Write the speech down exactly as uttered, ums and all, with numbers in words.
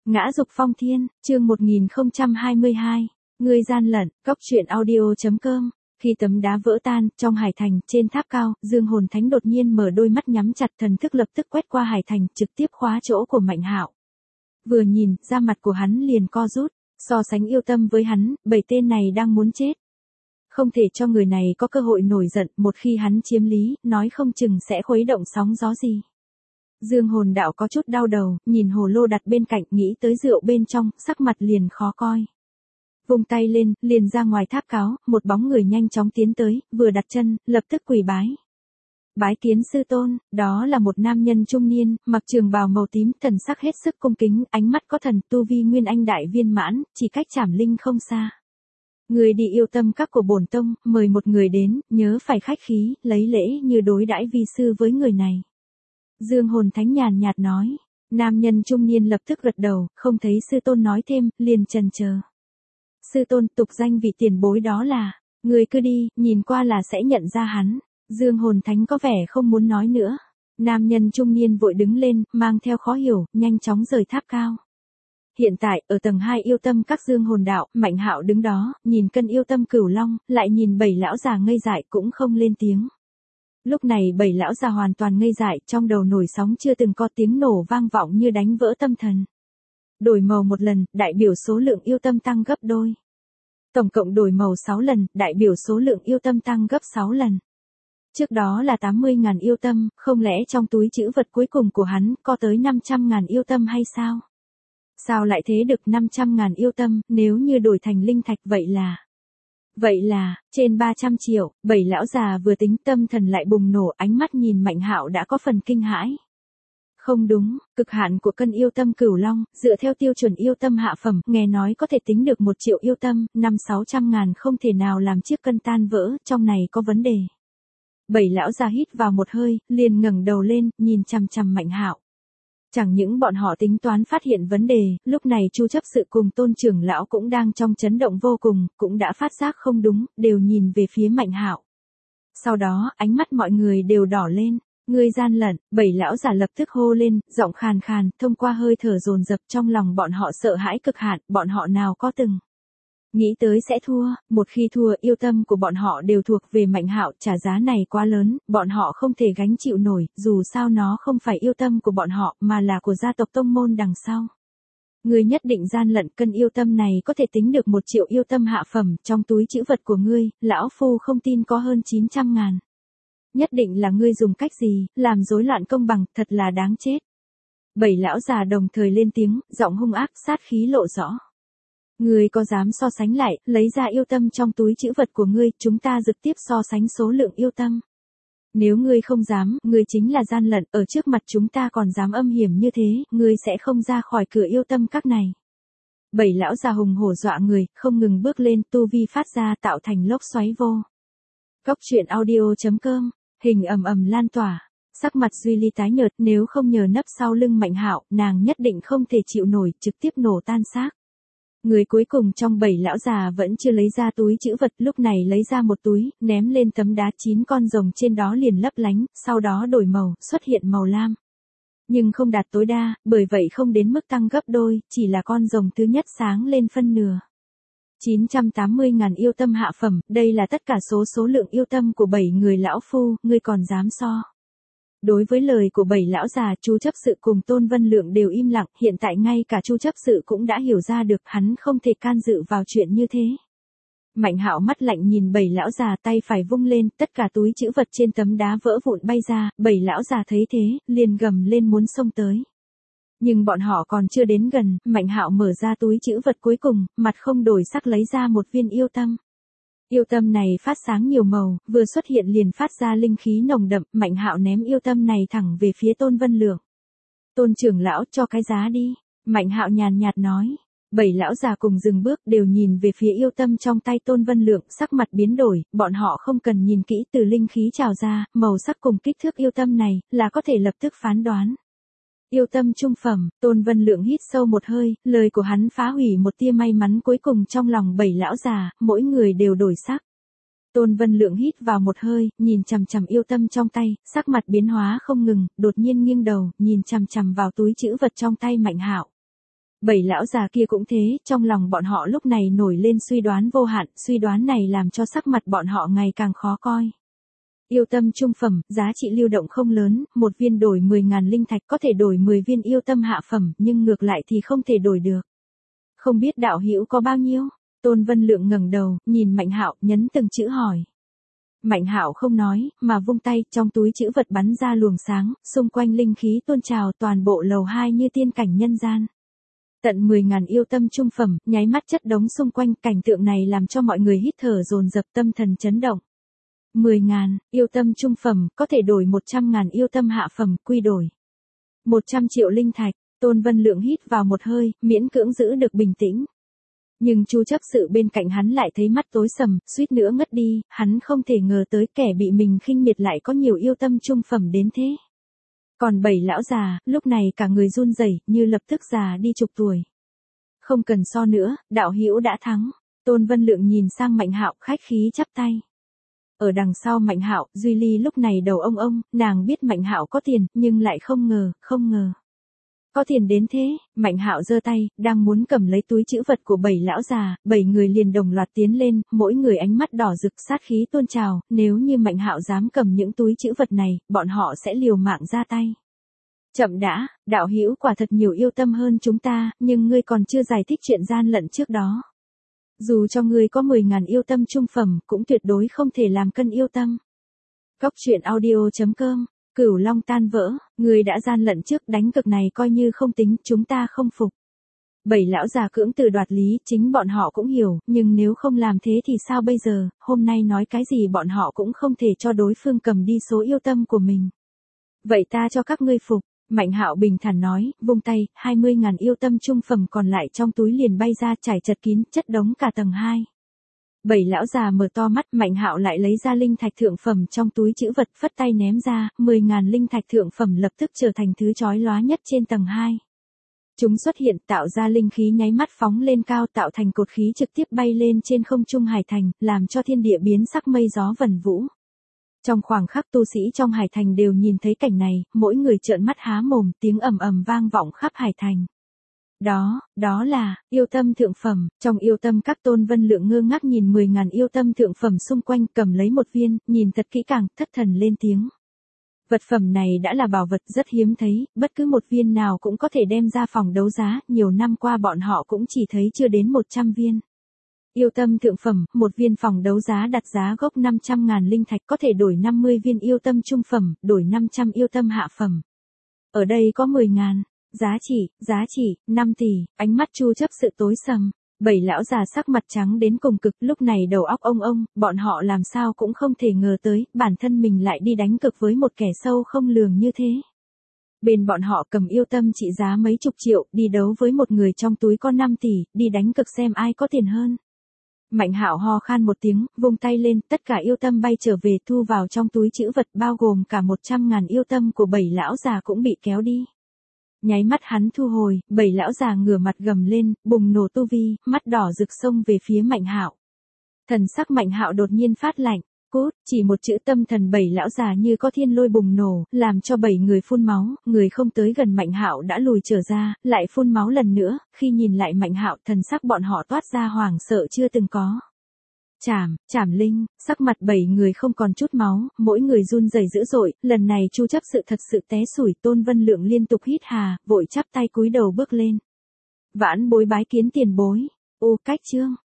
Ngã dục phong thiên, chương một nghìn không trăm hai mươi hai. Ngươi gian lận, cóc truyện audio.com. Khi tấm đá vỡ tan, trong hải thành, trên tháp cao, Dương Hồn Thánh đột nhiên mở đôi mắt nhắm chặt, thần thức lập tức quét qua hải thành, trực tiếp khóa chỗ của Mạnh Hạo. Vừa nhìn, da mặt của hắn liền co rút, so sánh yêu tâm với hắn, bảy tên này đang muốn chết. Không thể cho người này có cơ hội nổi giận, một khi hắn chiếm lý, nói không chừng sẽ khuấy động sóng gió gì. Dương Hồn Đạo có chút đau đầu, nhìn hồ lô đặt bên cạnh, nghĩ tới rượu bên trong, sắc mặt liền khó coi. Vung tay lên, liền ra ngoài tháp cáo, một bóng người nhanh chóng tiến tới, vừa đặt chân, lập tức quỳ bái. Bái kiến sư tôn, đó là một nam nhân trung niên, mặc trường bào màu tím, thần sắc hết sức cung kính, ánh mắt có thần, tu vi nguyên anh đại viên mãn, chỉ cách Trảm Linh không xa. Người đi yêu tâm các của bổn tông, mời một người đến, nhớ phải khách khí, lấy lễ như đối đãi vi sư với người này. Dương Hồn Thánh nhàn nhạt nói, nam nhân trung niên lập tức gật đầu, không thấy sư tôn nói thêm, liền chần chờ. Sư tôn, tục danh vị tiền bối đó là, người cứ đi, nhìn qua là sẽ nhận ra hắn. Dương Hồn Thánh có vẻ không muốn nói nữa. Nam nhân trung niên vội đứng lên, mang theo khó hiểu, nhanh chóng rời tháp cao. Hiện tại, ở tầng hai yêu tâm các Dương Hồn Đạo, Mạnh Hạo đứng đó, nhìn cân yêu tâm cửu long, lại nhìn bảy lão già ngây dại cũng không lên tiếng. Lúc này bảy lão già hoàn toàn ngây dại, trong đầu nổi sóng chưa từng có tiếng nổ vang vọng như đánh vỡ tâm thần. Đổi màu một lần, đại biểu số lượng yêu tâm tăng gấp đôi. Tổng cộng đổi màu sáu lần, đại biểu số lượng yêu tâm tăng gấp sáu lần. Trước đó là tám mươi nghìn yêu tâm, không lẽ trong túi trữ vật cuối cùng của hắn có tới năm trăm nghìn yêu tâm hay sao? Sao lại thế được năm trăm nghìn yêu tâm, nếu như đổi thành linh thạch vậy là... Vậy là, trên ba trăm triệu, bảy lão già vừa tính tâm thần lại bùng nổ, ánh mắt nhìn Mạnh Hạo đã có phần kinh hãi. Không đúng, cực hạn của cân yêu tâm cửu long, dựa theo tiêu chuẩn yêu tâm hạ phẩm, nghe nói có thể tính được một triệu yêu tâm, năm sáu trăm ngàn không thể nào làm chiếc cân tan vỡ, trong này có vấn đề. Bảy lão già hít vào một hơi, liền ngẩng đầu lên, nhìn chằm chằm Mạnh Hạo. Chẳng những bọn họ tính toán phát hiện vấn đề, lúc này Chu chấp sự cùng Tôn trưởng lão cũng đang trong chấn động vô cùng, cũng đã phát giác không đúng, đều nhìn về phía Mạnh Hạo. Sau đó, ánh mắt mọi người đều đỏ lên, ngươi gian lận, bảy lão giả lập tức hô lên, giọng khàn khàn, thông qua hơi thở dồn dập trong lòng bọn họ sợ hãi cực hạn, bọn họ nào có từng nghĩ tới sẽ thua, một khi thua yêu tâm của bọn họ đều thuộc về Mạnh Hạo, trả giá này quá lớn, bọn họ không thể gánh chịu nổi, dù sao nó không phải yêu tâm của bọn họ mà là của gia tộc tông môn đằng sau. Ngươi nhất định gian lận, cân yêu tâm này có thể tính được một triệu yêu tâm hạ phẩm, trong túi trữ vật của ngươi, lão phu không tin có hơn chín trăm ngàn. Nhất định là ngươi dùng cách gì, làm rối loạn công bằng, thật là đáng chết. Bảy lão già đồng thời lên tiếng, giọng hung ác, sát khí lộ rõ. Ngươi có dám so sánh lại, lấy ra yêu tâm trong túi trữ vật của ngươi, chúng ta trực tiếp so sánh số lượng yêu tâm. Nếu ngươi không dám, ngươi chính là gian lận, ở trước mặt chúng ta còn dám âm hiểm như thế, ngươi sẽ không ra khỏi cửa yêu tâm các này. Bảy lão già hùng hổ dọa người, không ngừng bước lên, tu vi phát ra tạo thành lốc xoáy vô. Cóc truyện audio.com, hình ầm ầm lan tỏa. Sắc mặt Duy Ly tái nhợt, nếu không nhờ nấp sau lưng Mạnh Hạo, nàng nhất định không thể chịu nổi, trực tiếp nổ tan xác. Người cuối cùng trong bảy lão già vẫn chưa lấy ra túi trữ vật, lúc này lấy ra một túi, ném lên tấm đá, chín con rồng trên đó liền lấp lánh, sau đó đổi màu, xuất hiện màu lam. Nhưng không đạt tối đa, bởi vậy không đến mức tăng gấp đôi, chỉ là con rồng thứ nhất sáng lên phân nửa. chín trăm tám mươi ngàn yêu tâm hạ phẩm, đây là tất cả số số lượng yêu tâm của bảy người lão phu, ngươi còn dám so. Đối với lời của bảy lão già, Chu chấp sự cùng Tôn Vân Lượng đều im lặng, hiện tại ngay cả Chu chấp sự cũng đã hiểu ra được, hắn không thể can dự vào chuyện như thế. Mạnh Hạo mắt lạnh nhìn bảy lão già, tay phải vung lên, tất cả túi trữ vật trên tấm đá vỡ vụn bay ra, bảy lão già thấy thế, liền gầm lên muốn xông tới. Nhưng bọn họ còn chưa đến gần, Mạnh Hạo mở ra túi trữ vật cuối cùng, mặt không đổi sắc lấy ra một viên yêu tâm. Yêu tâm này phát sáng nhiều màu, vừa xuất hiện liền phát ra linh khí nồng đậm, Mạnh Hạo ném yêu tâm này thẳng về phía Tôn Vân Lượng. Tôn trưởng lão, cho cái giá đi. Mạnh Hạo nhàn nhạt nói. Bảy lão già cùng dừng bước, đều nhìn về phía yêu tâm trong tay Tôn Vân Lượng, sắc mặt biến đổi, bọn họ không cần nhìn kỹ từ linh khí trào ra, màu sắc cùng kích thước yêu tâm này, là có thể lập tức phán đoán. Yêu tâm trung phẩm, Tôn Vân Lượng hít sâu một hơi, lời của hắn phá hủy một tia may mắn cuối cùng trong lòng bảy lão già, mỗi người đều đổi sắc. Tôn Vân Lượng hít vào một hơi, nhìn chằm chằm yêu tâm trong tay, sắc mặt biến hóa không ngừng, đột nhiên nghiêng đầu, nhìn chằm chằm vào túi trữ vật trong tay Mạnh Hạo. Bảy lão già kia cũng thế, trong lòng bọn họ lúc này nổi lên suy đoán vô hạn, suy đoán này làm cho sắc mặt bọn họ ngày càng khó coi. Yêu tâm trung phẩm, giá trị lưu động không lớn, một viên đổi mười ngàn linh thạch có thể đổi mười viên yêu tâm hạ phẩm, nhưng ngược lại thì không thể đổi được. Không biết đạo hữu có bao nhiêu? Tôn Vân Lượng ngẩng đầu, nhìn Mạnh Hạo, nhấn từng chữ hỏi. Mạnh Hạo không nói, mà vung tay, trong túi trữ vật bắn ra luồng sáng, xung quanh linh khí tuôn trào, toàn bộ lầu hai như tiên cảnh nhân gian. Tận mười ngàn yêu tâm trung phẩm, nháy mắt chất đống xung quanh, cảnh tượng này làm cho mọi người hít thở dồn dập, tâm thần chấn động. mười ngàn, yêu tâm trung phẩm, có thể đổi một trăm ngàn yêu tâm hạ phẩm, quy đổi. một trăm triệu linh thạch, Tôn Vân Lượng hít vào một hơi, miễn cưỡng giữ được bình tĩnh. Nhưng Chu chấp sự bên cạnh hắn lại thấy mắt tối sầm, suýt nữa ngất đi, hắn không thể ngờ tới kẻ bị mình khinh miệt lại có nhiều yêu tâm trung phẩm đến thế. Còn bảy lão già, lúc này cả người run rẩy, như lập tức già đi chục tuổi. Không cần so nữa, đạo hữu đã thắng. Tôn Vân Lượng nhìn sang Mạnh Hạo, khách khí chắp tay. Ở đằng sau Mạnh Hạo, Duy Ly lúc này đầu ông ông, nàng biết Mạnh Hạo có tiền, nhưng lại không ngờ, không ngờ. Có tiền đến thế, Mạnh Hạo giơ tay, đang muốn cầm lấy túi trữ vật của bảy lão già, bảy người liền đồng loạt tiến lên, mỗi người ánh mắt đỏ rực sát khí tuôn trào, nếu như Mạnh Hạo dám cầm những túi trữ vật này, bọn họ sẽ liều mạng ra tay. Chậm đã, đạo hữu quả thật nhiều yêu tâm hơn chúng ta, nhưng ngươi còn chưa giải thích chuyện gian lận trước đó. Dù cho ngươi có mười ngàn yêu tâm trung phẩm, cũng tuyệt đối không thể làm cân yêu tâm. Cốc truyện audio chấm com, Cửu Long tan vỡ, ngươi đã gian lận trước, đánh cược này coi như không tính, chúng ta không phục. Bảy lão già cưỡng từ đoạt lý, chính bọn họ cũng hiểu, nhưng nếu không làm thế thì sao bây giờ, hôm nay nói cái gì bọn họ cũng không thể cho đối phương cầm đi số yêu tâm của mình. Vậy ta cho các ngươi phục. Mạnh Hạo bình thản nói, vung tay, hai mươi ngàn yêu tâm trung phẩm còn lại trong túi liền bay ra, trải chật kín, chất đống cả tầng hai. Bảy lão già mở to mắt, Mạnh Hạo lại lấy ra linh thạch thượng phẩm trong túi trữ vật, phất tay ném ra, mười ngàn linh thạch thượng phẩm lập tức trở thành thứ chói lóa nhất trên tầng hai. Chúng xuất hiện, tạo ra linh khí nháy mắt phóng lên cao, tạo thành cột khí trực tiếp bay lên trên không trung hải thành, làm cho thiên địa biến sắc, mây gió vần vũ. Trong khoảng khắc tu sĩ trong hải thành đều nhìn thấy cảnh này, mỗi người trợn mắt há mồm, tiếng ầm ầm vang vọng khắp hải thành. Đó, đó là, yêu tâm thượng phẩm, trong yêu tâm các Tôn Vân Lượng ngơ ngác nhìn mười ngàn yêu tâm thượng phẩm xung quanh, cầm lấy một viên, nhìn thật kỹ càng, thất thần lên tiếng. Vật phẩm này đã là bảo vật rất hiếm thấy, bất cứ một viên nào cũng có thể đem ra phòng đấu giá, nhiều năm qua bọn họ cũng chỉ thấy chưa đến một trăm viên. Yêu tâm thượng phẩm, một viên phòng đấu giá đặt giá gốc năm trăm ngàn linh thạch có thể đổi năm mươi viên yêu tâm trung phẩm, đổi năm trăm yêu tâm hạ phẩm. Ở đây có mười ngàn, giá trị, giá trị, năm tỷ, ánh mắt Chu chấp sự tối sầm. Bảy lão già sắc mặt trắng đến cùng cực, lúc này đầu óc ông ông, bọn họ làm sao cũng không thể ngờ tới, bản thân mình lại đi đánh cực với một kẻ sâu không lường như thế. Bên bọn họ cầm yêu tâm trị giá mấy chục triệu, đi đấu với một người trong túi có năm tỷ, đi đánh cực xem ai có tiền hơn. Mạnh Hạo ho khan một tiếng, vung tay lên, tất cả yêu tâm bay trở về, thu vào trong túi trữ vật, bao gồm cả một trăm ngàn yêu tâm của bảy lão già cũng bị kéo đi. Nháy mắt hắn thu hồi, bảy lão già ngửa mặt gầm lên, bùng nổ tu vi, mắt đỏ rực xông về phía Mạnh Hạo. Thần sắc Mạnh Hạo đột nhiên phát lạnh, cút, chỉ một chữ tâm thần bảy lão già như có thiên lôi bùng nổ, làm cho bảy người phun máu, người không tới gần Mạnh Hạo đã lùi trở ra, lại phun máu lần nữa, khi nhìn lại Mạnh Hạo, thần sắc bọn họ toát ra hoảng sợ chưa từng có. Chảm, chảm linh, sắc mặt bảy người không còn chút máu, mỗi người run rẩy dữ dội, lần này Chu chấp sự thật sự té xủi, Tôn Vân Lượng liên tục hít hà, vội chắp tay cúi đầu bước lên. Vãn bối bái kiến tiền bối. Ô cách chương.